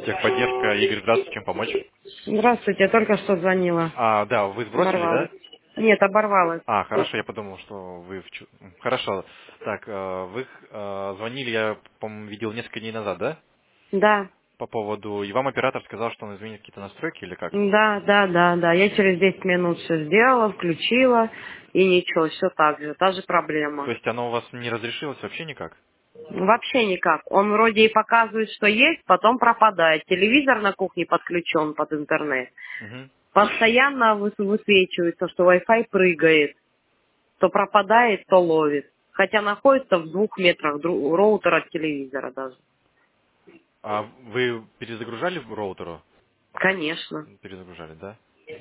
Техподдержка. Игорь, здравствуйте, чем помочь? Здравствуйте, я только что звонила. Да, вы сбросили, Оборвалась. да? Нет, оборвалась. Хорошо, я подумал, что вы Хорошо. Так, вы звонили, я, по-моему, видел несколько дней назад, да? Да, По поводу... И вам оператор сказал, что он изменит какие-то настройки или как? да. Я через 10 минут все сделала, включила, и ничего, все так же, та же То проблема. есть оно у вас не разрешилось вообще никак? Вообще никак. Он вроде и показывает, что есть, потом пропадает. Телевизор на кухне подключен под интернет. Угу. Постоянно высвечивается, что Wi-Fi прыгает. То пропадает, то ловит. Хотя находится в 2 метрах роутер от телевизора даже. А вы перезагружали роутеру? Конечно. Перезагружали, да?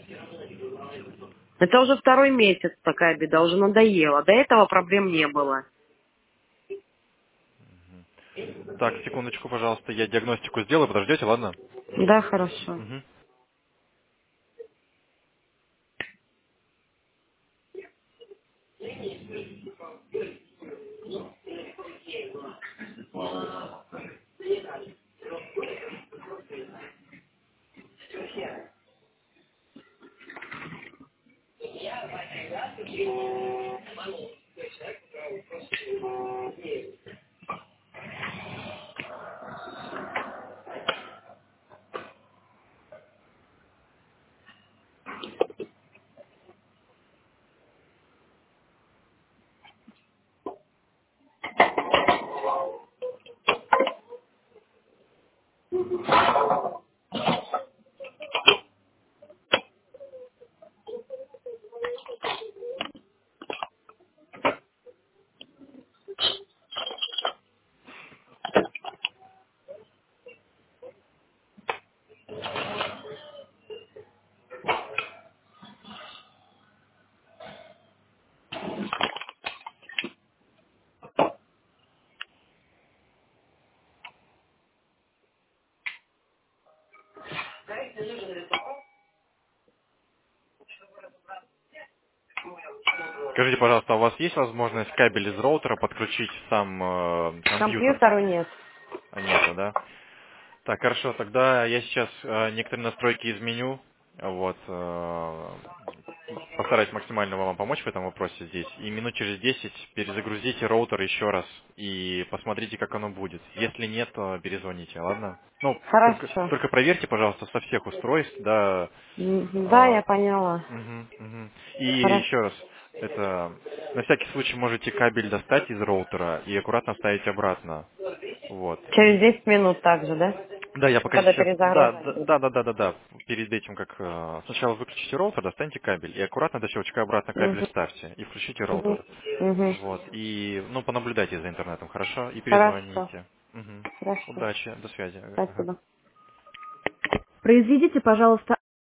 Это уже второй месяц такая беда, уже надоело. До этого проблем не было. Так, секундочку, пожалуйста, я диагностику сделаю, подождете, ладно? Да, хорошо. Угу. Скажите, пожалуйста, а у вас есть возможность кабель из роутера подключить в сам К компьютер? компьютеру нет. Нету, да? Так, хорошо, тогда я сейчас некоторые настройки изменю. Вот, постараюсь максимально вам помочь в этом вопросе здесь. И минут через 10 перезагрузите роутер еще раз и посмотрите, как оно будет. Если нет, то перезвоните, ладно? Ну, Хорошо. только проверьте, пожалуйста, со всех устройств, да. Да, а, я поняла. мгм. И Хорошо. еще раз, это на всякий случай можете кабель достать из роутера и аккуратно вставить обратно. Вот. Через 10 минут также, да? Да, я пока Когда сейчас, да, перезагружать буду. да. Перед этим, как сначала выключите роутер, достаньте кабель и аккуратно до щелчка обратно кабель Угу. ставьте и включите Угу. роутер. Угу. Вот. И, ну, понаблюдайте за интернетом, хорошо? И Хорошо. перезвоните. Мгм. Хорошо. Удачи, до связи. Ага. Спасибо. Произведите, пожалуйста,